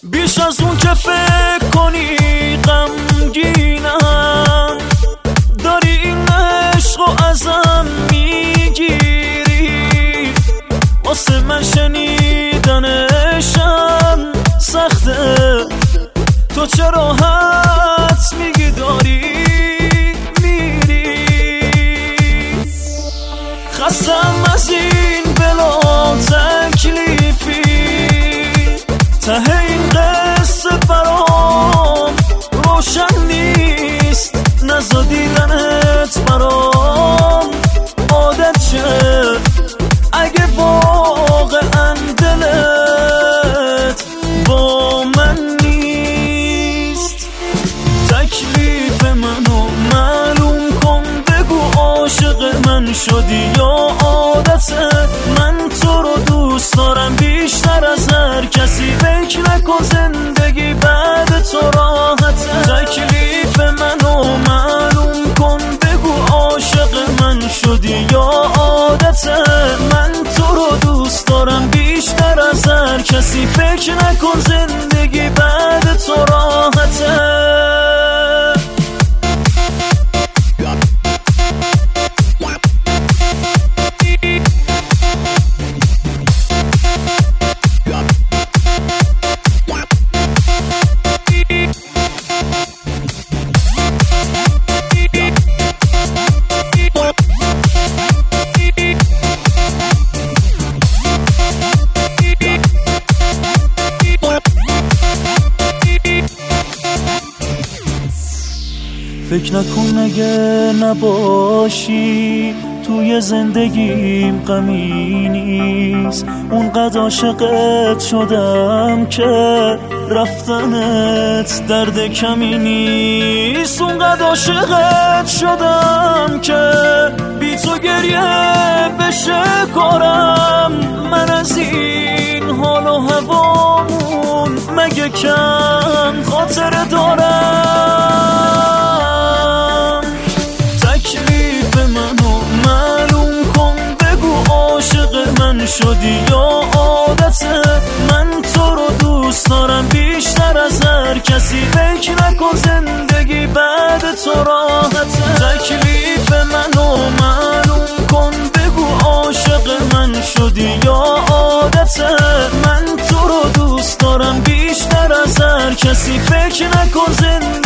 بیش از اون که فکر کنی غمگینم، داری این عشقو ازم میگیری. واسه من شنیدنشم سخته، تو چرا حدس میگی داری میری. خستم از این بلا تکلیفی، ته این قصه برام روشن نیست. نزا دیدنت برام عادت شه، اگه واقعا دلت با من نیست. تکلیف منو معلوم کن، بگو عاشق من شدی یا عادته. من تو رو دوست دارم بیشتر از هر کسی، فکر نکن زندگی بعد تو راحته. تکلیف منو معلوم کن، بگو عاشق من شدی یا عادته. من تو رو دوست دارم بیشتر از هر کسی، فکر نکن زندگی بعد تو راحته. فکر نکن اگه نباشی توی زندگیم غمی نیست. اونقدر عاشقت شدم که رفتنت درد کمی نیست. اونقدر عاشقت شدم که بی تو گریه بشه کارم. من از این حال و هوامون مگه کم خاطر دارم. تکلیف منو معلوم کن، بگو عاشق من شدی یا عادته. من تو رو دوست دارم بیشتر از هر کسی، فکر نکن زندگی بعد تو راحته. تکلیف منو معلوم کن، بگو عاشق من شدی یا عادته. من تو رو دوست دارم بیشتر از هر کسی، فکر نکن زندگی